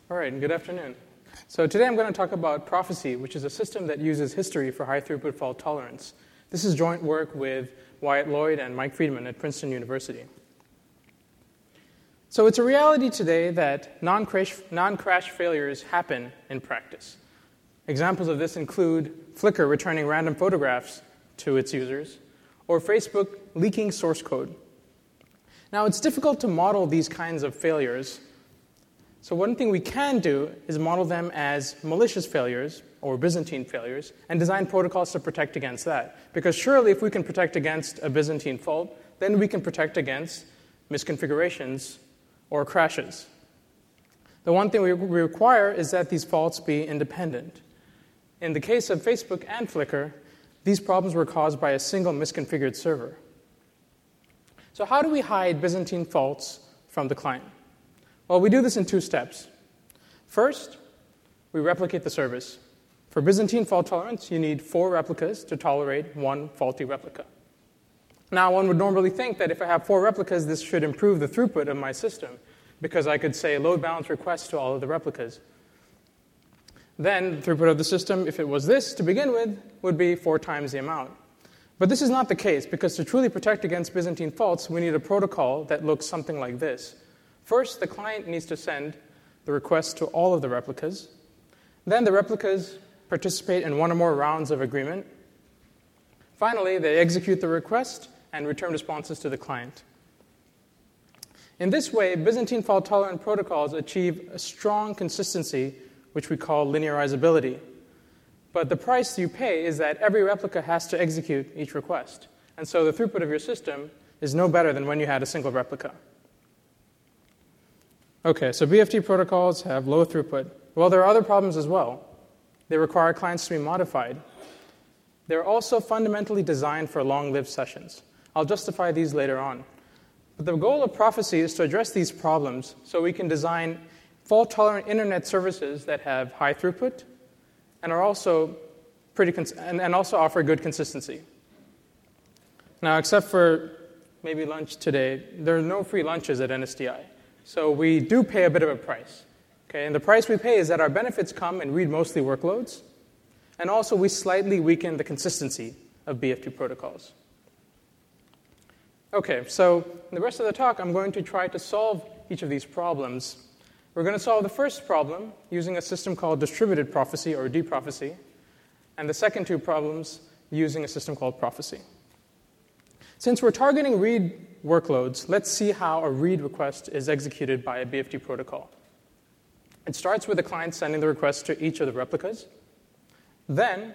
All right, and good afternoon. So today I'm going to talk about Prophecy, which is a system that uses history for high-throughput fault tolerance. This is joint work with Wyatt Lloyd and Mike Friedman at Princeton University. So it's a reality today that non-crash failures happen in practice. Examples of this include Flickr returning random photographs to its users, or Facebook leaking source code. Now, it's difficult to model these kinds of failures. So one thing we can do is model them as malicious failures or Byzantine failures and design protocols to protect against that. Because surely if we can protect against a Byzantine fault, then we can protect against misconfigurations or crashes. The one thing we require is that these faults be independent. In the case of Facebook and Flickr, these problems were caused by a single misconfigured server. So how do we hide Byzantine faults from the client? Well, we do this in two steps. First, we replicate the service. For Byzantine fault tolerance, you need 4 replicas to tolerate one faulty replica. Now, one would normally think that if I have 4 replicas, this should improve the throughput of my system, because I could say load balance requests to all of the replicas. Then, the throughput of the system, if it was this to begin with, would be 4 times the amount. But this is not the case, because to truly protect against Byzantine faults, we need a protocol that looks something like this. First, the client needs to send the request to all of the replicas. Then the replicas participate in one or more rounds of agreement. Finally, they execute the request and return responses to the client. In this way, Byzantine fault-tolerant protocols achieve a strong consistency, which we call linearizability. But the price you pay is that every replica has to execute each request. And so the throughput of your system is no better than when you had a single replica. Okay, so BFT protocols have low throughput. Well, there are other problems as well. They require clients to be modified. They're also fundamentally designed for long-lived sessions. I'll justify these later on. But the goal of Prophecy is to address these problems so we can design fault-tolerant internet services that have high throughput and are also and also offer good consistency. Now, except for maybe lunch today, there are no free lunches at NSDI. So we do pay a bit of a price. Okay? And the price we pay is that our benefits come in read-mostly workloads, and also we slightly weaken the consistency of BFT protocols. Okay, so in the rest of the talk, I'm going to try to solve each of these problems. We're going to solve the first problem using a system called distributed prophecy, or dProphecy, and the second 2 problems using a system called Prophecy. Since we're targeting read workloads, let's see how a read request is executed by a BFT protocol. It starts with the client sending the request to each of the replicas. Then,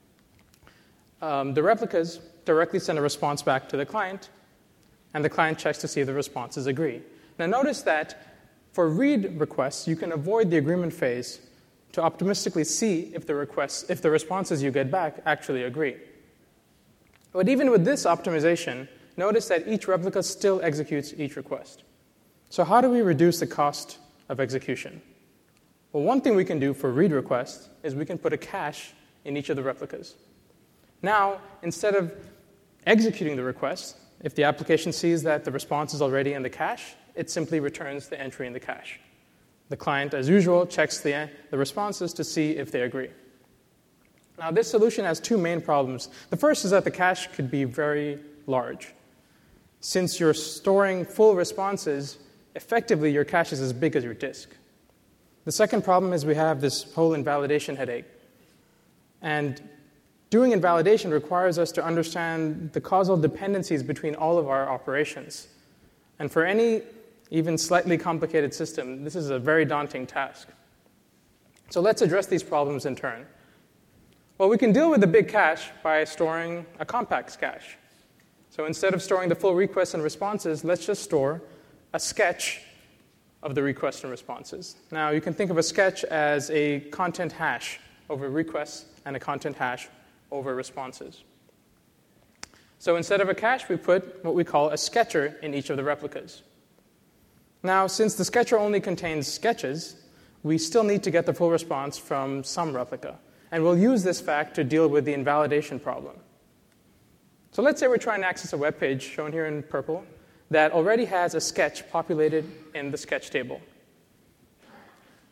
the replicas directly send a response back to the client, and the client checks to see if the responses agree. Now notice that for read requests, you can avoid the agreement phase to optimistically see if the responses you get back actually agree. But even with this optimization, notice that each replica still executes each request. So how do we reduce the cost of execution? Well, one thing we can do for read requests is we can put a cache in each of the replicas. Now, instead of executing the request, if the application sees that the response is already in the cache, it simply returns the entry in the cache. The client, as usual, checks the responses to see if they agree. Now, this solution has 2 main problems. The first is that the cache could be very large. Since you're storing full responses, effectively your cache is as big as your disk. The second problem is we have this whole invalidation headache. And doing invalidation requires us to understand the causal dependencies between all of our operations. And for any even slightly complicated system, this is a very daunting task. So let's address these problems in turn. Well, we can deal with the big cache by storing a compact cache. So instead of storing the full requests and responses, let's just store a sketch of the requests and responses. Now, you can think of a sketch as a content hash over requests and a content hash over responses. So instead of a cache, we put what we call a sketcher in each of the replicas. Now, since the sketcher only contains sketches, we still need to get the full response from some replica. And we'll use this fact to deal with the invalidation problem. So let's say we're trying to access a web page, shown here in purple, that already has a sketch populated in the sketch table.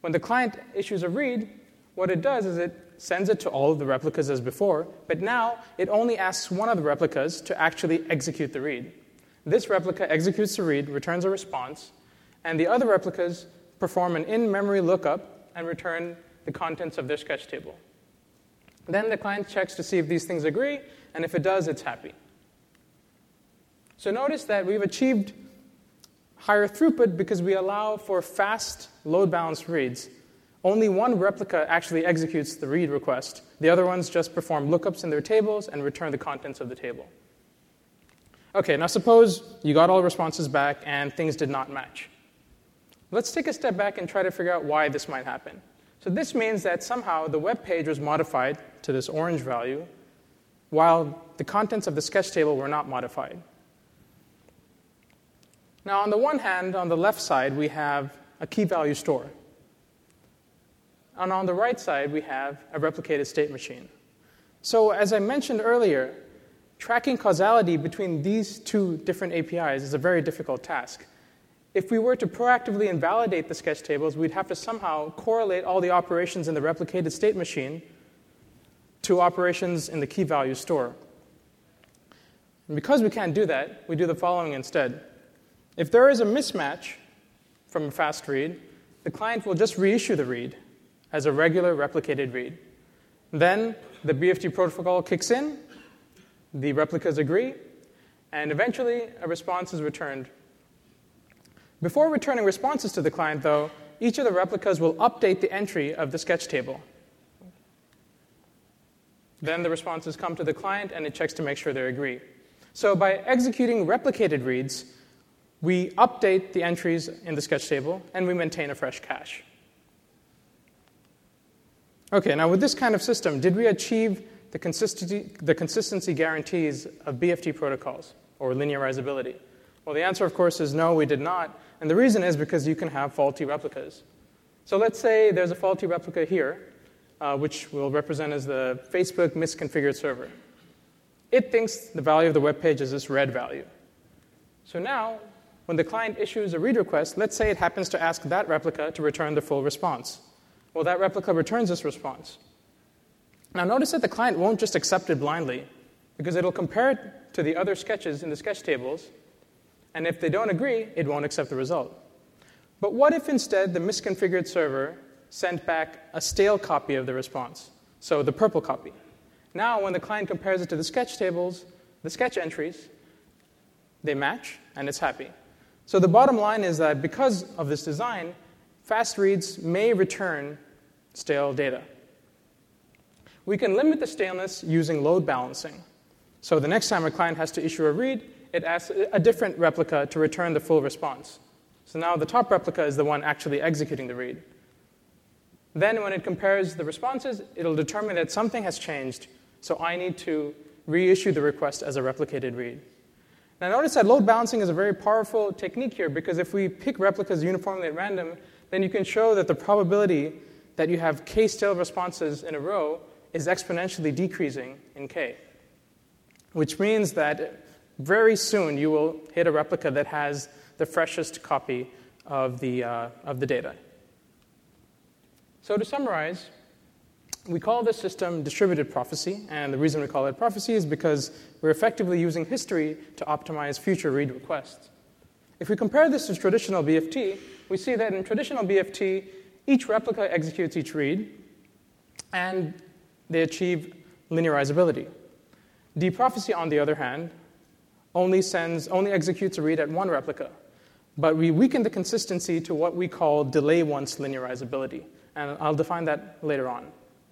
When the client issues a read, what it does is it sends it to all of the replicas as before, but now it only asks one of the replicas to actually execute the read. This replica executes the read, returns a response, and the other replicas perform an in-memory lookup and return the contents of their sketch table. Then the client checks to see if these things agree, and if it does, it's happy. So notice that we've achieved higher throughput because we allow for fast load-balanced reads. Only one replica actually executes the read request. The other ones just perform lookups in their tables and return the contents of the table. Okay, now suppose you got all the responses back and things did not match. Let's take a step back and try to figure out why this might happen. So this means that somehow the web page was modified to this orange value, while the contents of the sketch table were not modified. Now, on the one hand, on the left side, we have a key value store. And on the right side, we have a replicated state machine. So as I mentioned earlier, tracking causality between these two different APIs is a very difficult task. If we were to proactively invalidate the sketch tables, we'd have to somehow correlate all the operations in the replicated state machine to operations in the key value store. And because we can't do that, we do the following instead. If there is a mismatch from a fast read, the client will just reissue the read as a regular replicated read. Then the BFT protocol kicks in, the replicas agree, and eventually a response is returned. Before returning responses to the client, though, each of the replicas will update the entry of the sketch table. Then the responses come to the client, and it checks to make sure they agree. So by executing replicated reads, we update the entries in the sketch table, and we maintain a fresh cache. Okay, now with this kind of system, did we achieve the consistency guarantees of BFT protocols, or linearizability? Well, the answer, of course, is no, we did not. And the reason is because you can have faulty replicas. So let's say there's a faulty replica here, which we'll represent as the Facebook misconfigured server. It thinks the value of the web page is this red value. So now, when the client issues a read request, let's say it happens to ask that replica to return the full response. Well, that replica returns this response. Now notice that the client won't just accept it blindly, because it'll compare it to the other sketches in the sketch tables, and if they don't agree, it won't accept the result. But what if instead the misconfigured server sent back a stale copy of the response, so the purple copy? Now when the client compares it to the sketch tables, the sketch entries, they match, and it's happy. So the bottom line is that because of this design, fast reads may return stale data. We can limit the staleness using load balancing. So the next time a client has to issue a read, it asks a different replica to return the full response. So now the top replica is the one actually executing the read. Then when it compares the responses, it'll determine that something has changed, so I need to reissue the request as a replicated read. Now notice that load balancing is a very powerful technique here, because if we pick replicas uniformly at random, then you can show that the probability that you have k stale responses in a row is exponentially decreasing in k, which means that very soon you will hit a replica that has the freshest copy of the data. So to summarize, we call this system distributed prophecy, and the reason we call it prophecy is because we're effectively using history to optimize future read requests. If we compare this to traditional BFT, we see that in traditional BFT, each replica executes each read, and they achieve linearizability. Deprophecy, on the other hand, only executes a read at one replica, but we weaken the consistency to what we call delay once linearizability, and I'll define that later on.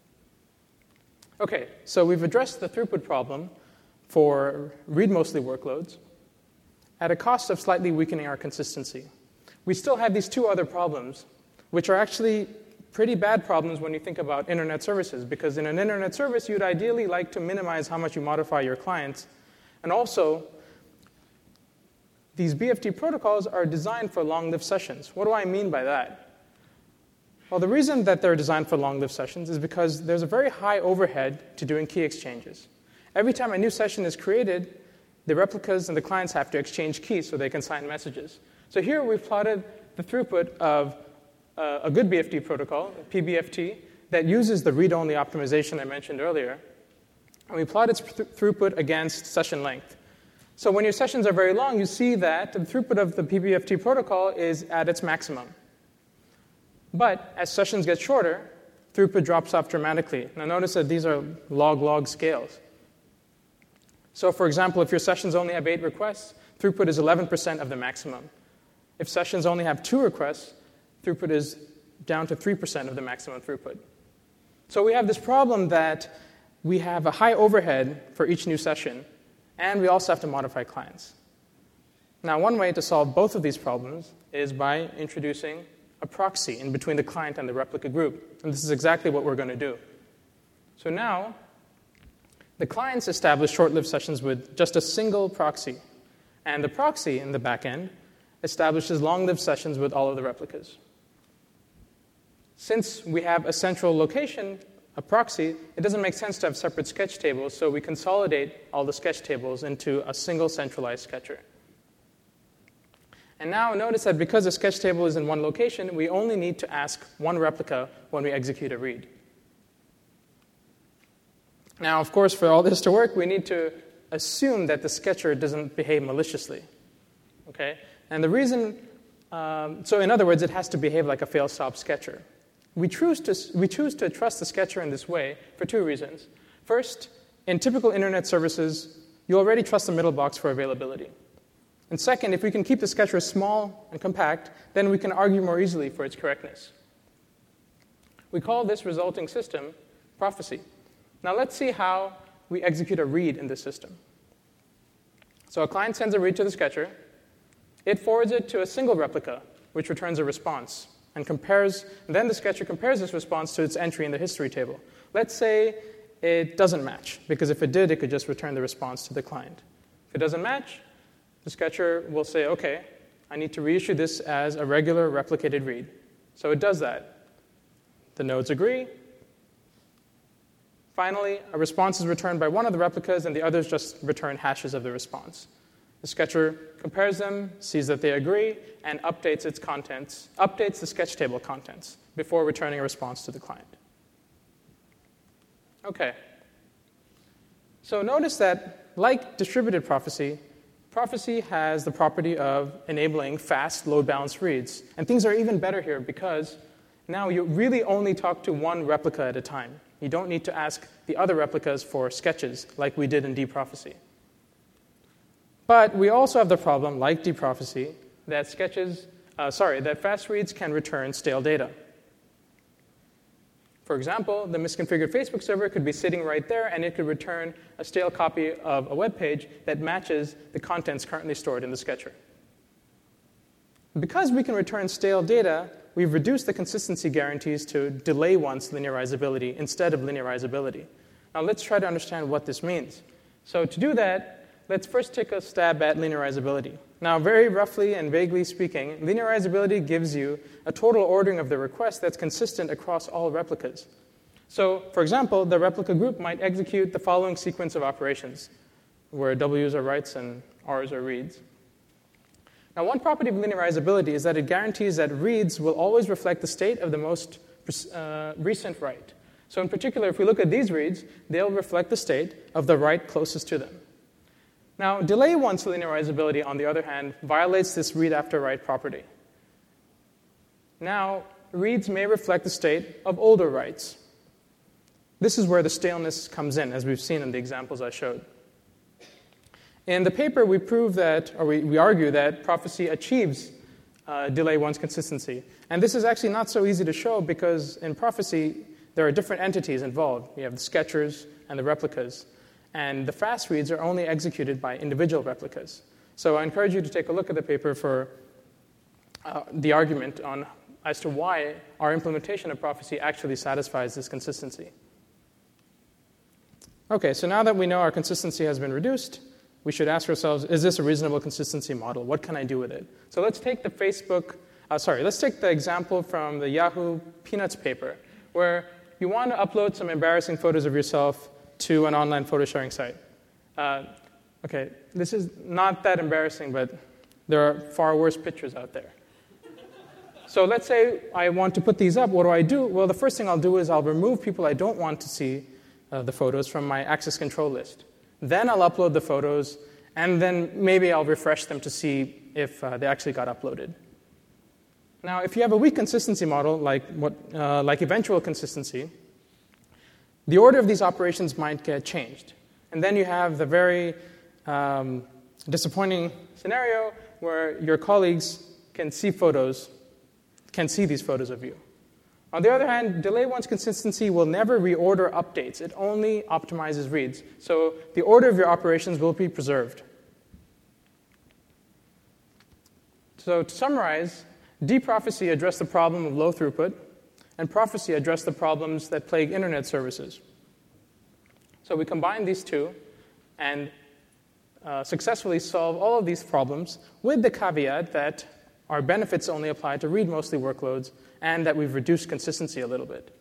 Okay, so we've addressed the throughput problem for read-mostly workloads at a cost of slightly weakening our consistency. We still have these two other problems, which are actually pretty bad problems when you think about internet services, because in an internet service, you'd ideally like to minimize how much you modify your clients. And also, these BFT protocols are designed for long-lived sessions. What do I mean by that? Well, the reason that they're designed for long-lived sessions is because there's a very high overhead to doing key exchanges. Every time a new session is created, the replicas and the clients have to exchange keys so they can sign messages. So here we've plotted the throughput of a good BFT protocol, PBFT, that uses the read-only optimization I mentioned earlier, and we plot its throughput against session length. So when your sessions are very long, you see that the throughput of the PBFT protocol is at its maximum. But as sessions get shorter, throughput drops off dramatically. Now notice that these are log-log scales. So for example, if your sessions only have 8 requests, throughput is 11% of the maximum. If sessions only have 2 requests, throughput is down to 3% of the maximum throughput. So we have this problem that we have a high overhead for each new session, and we also have to modify clients. Now, one way to solve both of these problems is by introducing a proxy in between the client and the replica group. And this is exactly what we're going to do. So now, the clients establish short-lived sessions with just a single proxy. And the proxy in the back end establishes long-lived sessions with all of the replicas. Since we have a central location, a proxy, it doesn't make sense to have separate sketch tables, so we consolidate all the sketch tables into a single centralized sketcher. And now notice that because a sketch table is in one location, we only need to ask one replica when we execute a read. Now, of course, for all this to work, we need to assume that the sketcher doesn't behave maliciously. Okay? And the reason, so in other words, it has to behave like a fail-stop sketcher. We choose to trust the sketcher in this way for 2 reasons. First, in typical internet services, you already trust the middle box for availability. And second, if we can keep the sketcher small and compact, then we can argue more easily for its correctness. We call this resulting system prophecy. Now let's see how we execute a read in this system. So a client sends a read to the sketcher. It forwards it to a single replica, which returns a response. And then the sketcher compares this response to its entry in the history table. Let's say it doesn't match, because if it did, it could just return the response to the client. If it doesn't match, the sketcher will say, okay, I need to reissue this as a regular replicated read. So it does that. The nodes agree. Finally, a response is returned by one of the replicas, and the others just return hashes of the response. The sketcher compares them, sees that they agree, and updates its contents, updates the sketch table contents before returning a response to the client. Okay. So notice that, like distributed prophecy, prophecy has the property of enabling fast load-balanced reads. And things are even better here because now you really only talk to one replica at a time. You don't need to ask the other replicas for sketches like we did in dProphecy. But we also have the problem, like dProphecy, that that fast reads can return stale data. For example, the misconfigured Facebook server could be sitting right there, and it could return a stale copy of a web page that matches the contents currently stored in the sketcher. Because we can return stale data, we've reduced the consistency guarantees to delay once linearizability instead of linearizability. Now let's try to understand what this means. So to do that, let's first take a stab at linearizability. Now, very roughly and vaguely speaking, linearizability gives you a total ordering of the request that's consistent across all replicas. So, for example, the replica group might execute the following sequence of operations, where W's are writes and R's are reads. Now, one property of linearizability is that it guarantees that reads will always reflect the state of the most recent write. So in particular, if we look at these reads, they'll reflect the state of the write closest to them. Now, delay once linearizability, on the other hand, violates this read after write property. Now, reads may reflect the state of older writes. This is where the staleness comes in, as we've seen in the examples I showed. In the paper, we prove that, or we argue that prophecy achieves delay once consistency. And this is actually not so easy to show because in prophecy, there are different entities involved. We have the sketchers and the replicas. And the fast reads are only executed by individual replicas. So I encourage you to take a look at the paper for the argument as to why our implementation of prophecy actually satisfies this consistency. Okay, so now that we know our consistency has been reduced, we should ask ourselves, is this a reasonable consistency model? What can I do with it? So let's take let's take the example from the Yahoo Peanuts paper, where you want to upload some embarrassing photos of yourself to an online photo sharing site. Okay, this is not that embarrassing, but there are far worse pictures out there. So let's say I want to put these up. What do I do? Well, the first thing I'll do is I'll remove people I don't want to see the photos from my access control list. Then I'll upload the photos, and then maybe I'll refresh them to see if they actually got uploaded. Now, if you have a weak consistency model, like eventual consistency, the order of these operations might get changed. And then you have the very disappointing scenario where your colleagues can see these photos of you. On the other hand, delay once consistency will never reorder updates. It only optimizes reads. So the order of your operations will be preserved. So to summarize, dProphecy addressed the problem of low throughput, and Prophecy addressed the problems that plague internet services. So we combined these two and successfully solve all of these problems with the caveat that our benefits only apply to read-mostly workloads and that we've reduced consistency a little bit.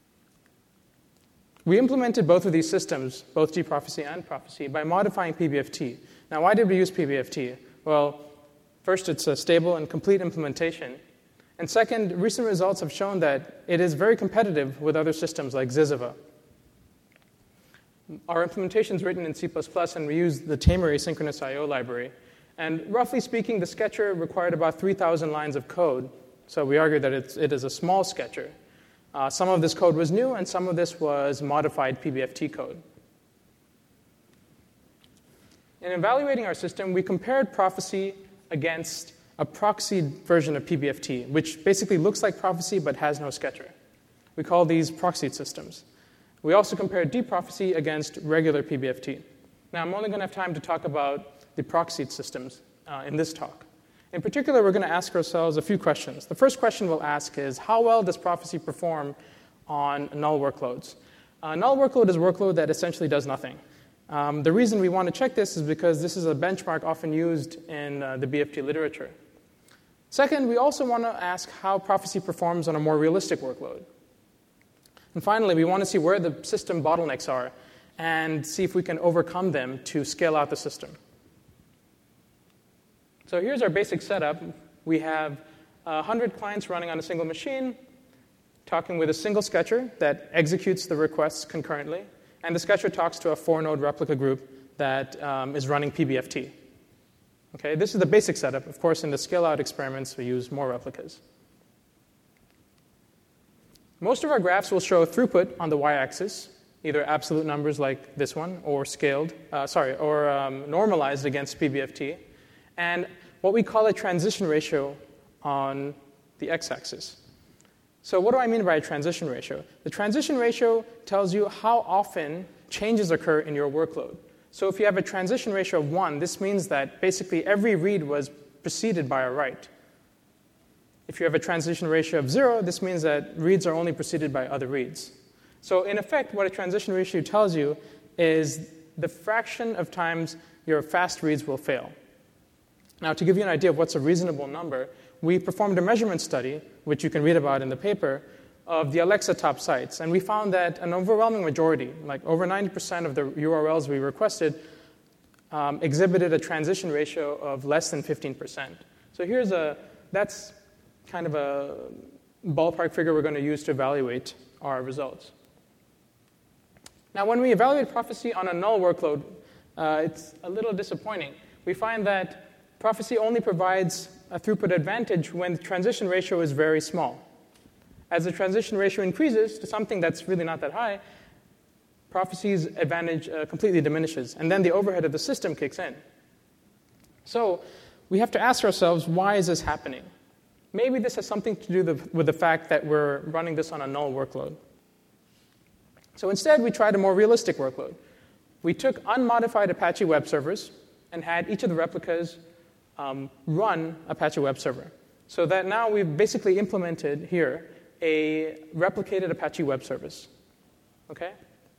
We implemented both of these systems, both dProphecy and Prophecy, by modifying PBFT. Now, why did we use PBFT? Well, first, it's a stable and complete implementation. And second, recent results have shown that it is very competitive with other systems like Ziziva. Our implementation is written in C++, and we use the Tamer asynchronous I/O library. And roughly speaking, the sketcher required about 3,000 lines of code. So we argue that it is a small sketcher. Some of this code was new, and some of this was modified PBFT code. In evaluating our system, we compared Prophecy against a proxy version of PBFT, which basically looks like Prophecy but has no sketcher. We call these proxied systems. We also compared dProphecy against regular PBFT. Now, I'm only going to have time to talk about the proxied systems in this talk. In particular, we're going to ask ourselves a few questions. The first question we'll ask is, how well does Prophecy perform on null workloads? A null workload is a workload that essentially does nothing. The reason we want to check this is because this is a benchmark often used in the BFT literature. Second, we also want to ask how Prophecy performs on a more realistic workload. And finally, we want to see where the system bottlenecks are and see if we can overcome them to scale out the system. So here's our basic setup. We have 100 clients running on a single machine, talking with a single sketcher that executes the requests concurrently, and the sketcher talks to a 4-node replica group that is running PBFT. Okay, this is the basic setup. Of course, in the scale-out experiments, we use more replicas. Most of our graphs will show throughput on the y-axis, either absolute numbers like this one, or normalized against PBFT, and what we call a transition ratio on the x-axis. So what do I mean by a transition ratio? The transition ratio tells you how often changes occur in your workload. So if you have a transition ratio of 1, this means that basically every read was preceded by a write. If you have a transition ratio of 0, this means that reads are only preceded by other reads. So in effect, what a transition ratio tells you is the fraction of times your fast reads will fail. Now, to give you an idea of what's a reasonable number, we performed a measurement study, which you can read about in the paper, of the Alexa top sites. And we found that an overwhelming majority, like over 90% of the URLs we requested, exhibited a transition ratio of less than 15%. So that's kind of a ballpark figure we're going to use to evaluate our results. Now, when we evaluate Prophecy on a null workload, it's a little disappointing. We find that Prophecy only provides a throughput advantage when the transition ratio is very small. As the transition ratio increases to something that's really not that high, Prophecy's advantage completely diminishes, and then the overhead of the system kicks in. So we have to ask ourselves, why is this happening? Maybe this has something to do with the fact that we're running this on a null workload. So instead, we tried a more realistic workload. We took unmodified Apache web servers and had each of the replicas run Apache web server. So that now we've basically implemented here a replicated Apache web service. Okay?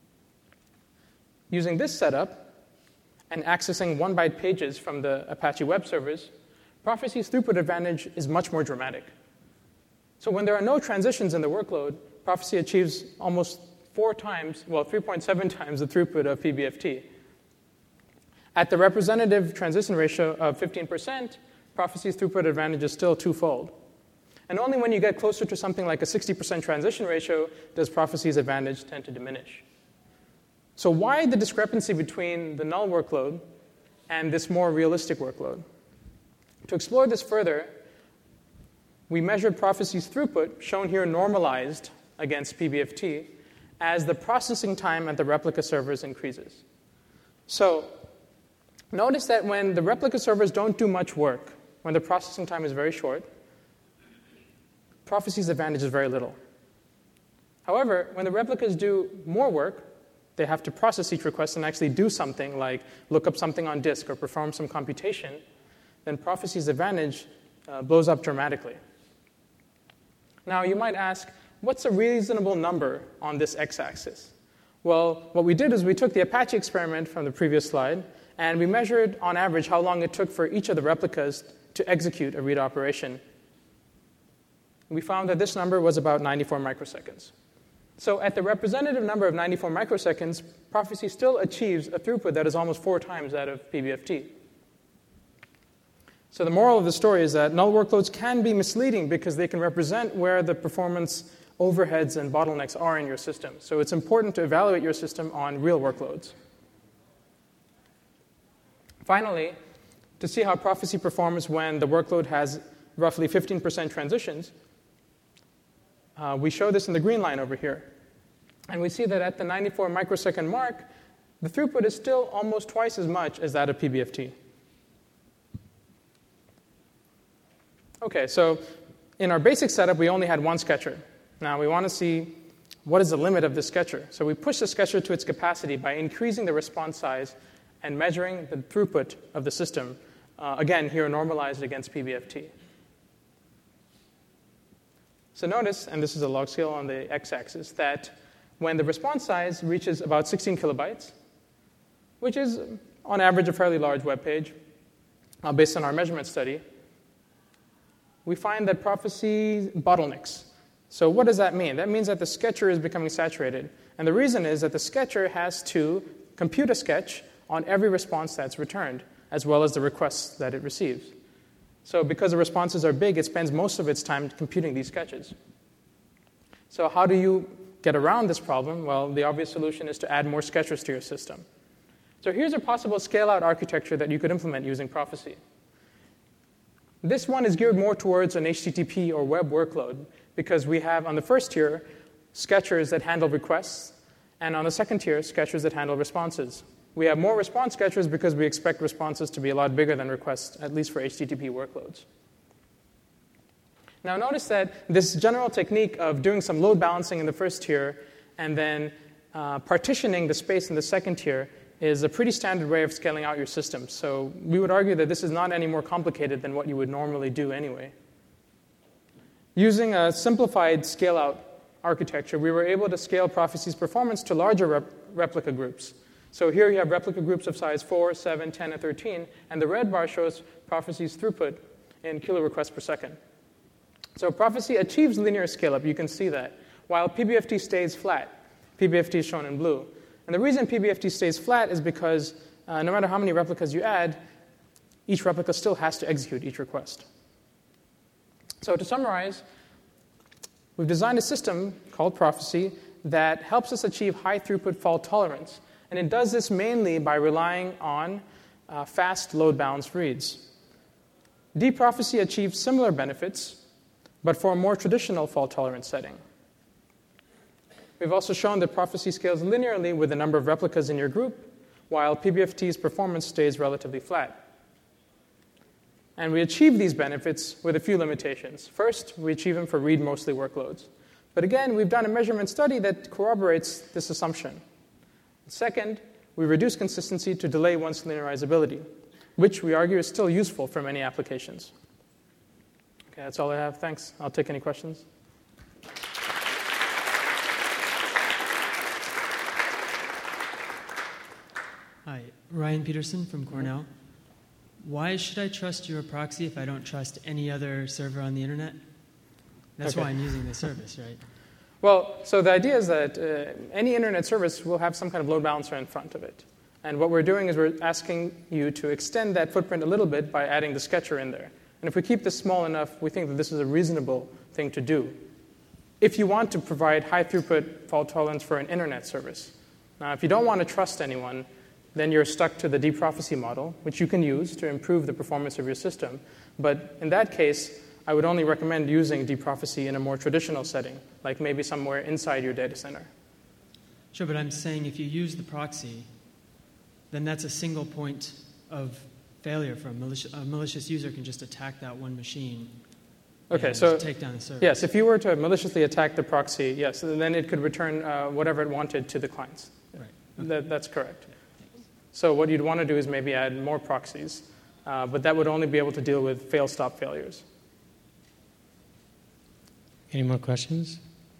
Using this setup and accessing 1-byte pages from the Apache web servers, Prophecy's throughput advantage is much more dramatic. So when there are no transitions in the workload, Prophecy achieves almost 3.7 times the throughput of PBFT. At the representative transition ratio of 15%, Prophecy's throughput advantage is still twofold. And only when you get closer to something like a 60% transition ratio does prophecy's advantage tend to diminish. So why the discrepancy between the null workload and this more realistic workload? To explore this further, we measured prophecy's throughput, shown here normalized against PBFT, as the processing time at the replica servers increases. So notice that when the replica servers don't do much work, when the processing time is very short, prophecy's advantage is very little. However, when the replicas do more work, they have to process each request and actually do something like look up something on disk or perform some computation, then prophecy's advantage blows up dramatically. Now, you might ask, what's a reasonable number on this x-axis? Well, what we did is we took the Apache experiment from the previous slide, and we measured, on average, how long it took for each of the replicas to execute a read operation. We found that this number was about 94 microseconds. So at the representative number of 94 microseconds, prophecy still achieves a throughput that is almost 4 times that of PBFT. So the moral of the story is that null workloads can be misleading because they can represent where the performance overheads and bottlenecks are in your system. So it's important to evaluate your system on real workloads. Finally, to see how prophecy performs when the workload has roughly 15% transitions, we show this in the green line over here. And we see that at the 94 microsecond mark, the throughput is still almost twice as much as that of PBFT. Okay, so in our basic setup, we only had one sketcher. Now we want to see what is the limit of the sketcher. So we push the sketcher to its capacity by increasing the response size and measuring the throughput of the system, again, here normalized against PBFT. So notice, and this is a log scale on the x-axis, that when the response size reaches about 16 kilobytes, which is on average a fairly large web page, based on our measurement study, we find that prophecy bottlenecks. So what does that mean? That means that the sketcher is becoming saturated. And the reason is that the sketcher has to compute a sketch on every response that's returned, as well as the requests that it receives. So because the responses are big, it spends most of its time computing these sketches. So how do you get around this problem? Well, the obvious solution is to add more sketchers to your system. So here's a possible scale-out architecture that you could implement using prophecy. This one is geared more towards an HTTP or web workload because we have on the first tier sketchers that handle requests, and on the second tier, sketchers that handle responses. We have more response sketchers because we expect responses to be a lot bigger than requests, at least for HTTP workloads. Now notice that this general technique of doing some load balancing in the first tier and then partitioning the space in the second tier is a pretty standard way of scaling out your system. So we would argue that this is not any more complicated than what you would normally do anyway. Using a simplified scale-out architecture, we were able to scale prophecy's performance to larger replica groups. So here you have replica groups of size 4, 7, 10, and 13, and the red bar shows prophecy's throughput in kilo requests per second. So prophecy achieves linear scale-up, you can see that, while PBFT stays flat. PBFT is shown in blue. And the reason PBFT stays flat is because no matter how many replicas you add, each replica still has to execute each request. So to summarize, we've designed a system called Prophecy that helps us achieve high throughput fault tolerance. And it does this mainly by relying on fast load balanced reads. dProphecy achieves similar benefits, but for a more traditional fault tolerance setting. We've also shown that prophecy scales linearly with the number of replicas in your group, while PBFT's performance stays relatively flat. And we achieve these benefits with a few limitations. First, we achieve them for read-mostly workloads. But again, we've done a measurement study that corroborates this assumption. Second, we reduce consistency to delay once linearizability, which we argue is still useful for many applications. Okay, that's all I have. Thanks. I'll take any questions. Hi, Ryan Peterson from Cornell. Why should I trust your proxy if I don't trust any other server on the internet? That's why I'm using the service, right? Well, so the idea is that any internet service will have some kind of load balancer in front of it. And what we're doing is we're asking you to extend that footprint a little bit by adding the sketcher in there. And if we keep this small enough, we think that this is a reasonable thing to do. If you want to provide high throughput fault tolerance for an internet service, now if you don't want to trust anyone, then you're stuck to the deep prophecy model, which you can use to improve the performance of your system. But in that case, I would only recommend using deep prophecy in a more traditional setting, like maybe somewhere inside your data center. Sure, but I'm saying if you use the proxy, then that's a single point of failure for a malicious user can just attack that one machine. Okay, so take down the server. Yes, if you were to maliciously attack the proxy, yes, then it could return whatever it wanted to the clients. Right. Okay. That's correct. So what you'd want to do is maybe add more proxies, but that would only be able to deal with fail-stop failures. Any more questions?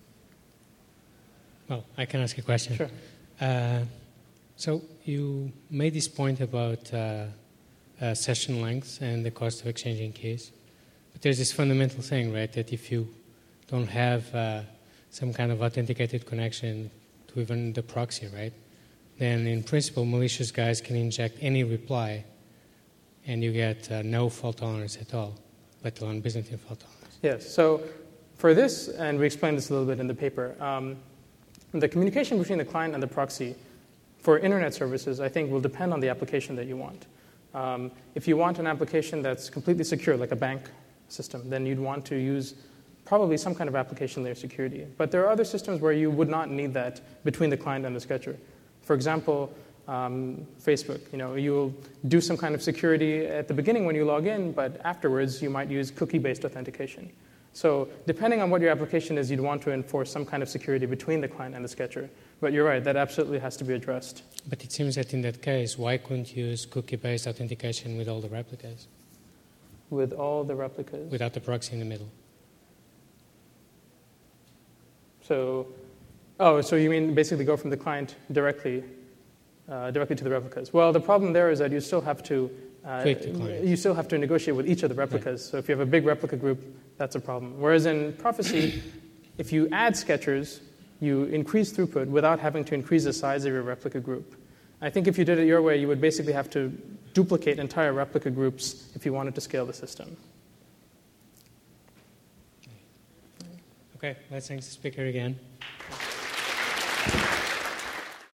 Well, I can ask a question. Sure. So you made this point about session length and the cost of exchanging keys. But there's this fundamental thing, right, that if you don't have some kind of authenticated connection to even the proxy, right, then in principle, malicious guys can inject any reply and you get no fault tolerance at all, let alone Byzantine fault tolerance. Yes, so for this, and we explained this a little bit in the paper, the communication between the client and the proxy for internet services, I think, will depend on the application that you want. If you want an application that's completely secure, like a bank system, then you'd want to use probably some kind of application layer security. But there are other systems where you would not need that between the client and the sketcher. For example, Facebook, you'll do some kind of security at the beginning when you log in, but afterwards you might use cookie-based authentication. So depending on what your application is, you'd want to enforce some kind of security between the client and the sketcher. But you're right, that absolutely has to be addressed. But it seems that in that case, why couldn't you use cookie-based authentication with all the replicas? With all the replicas? Without the proxy in the middle. So you mean basically go from the client directly to the replicas? Well, the problem there is that you still have to negotiate with each of the replicas. Right. So if you have a big replica group, that's a problem. Whereas in Prophecy, if you add sketchers, you increase throughput without having to increase the size of your replica group. I think if you did it your way, you would basically have to duplicate entire replica groups if you wanted to scale the system. Okay, let's thank the speaker again.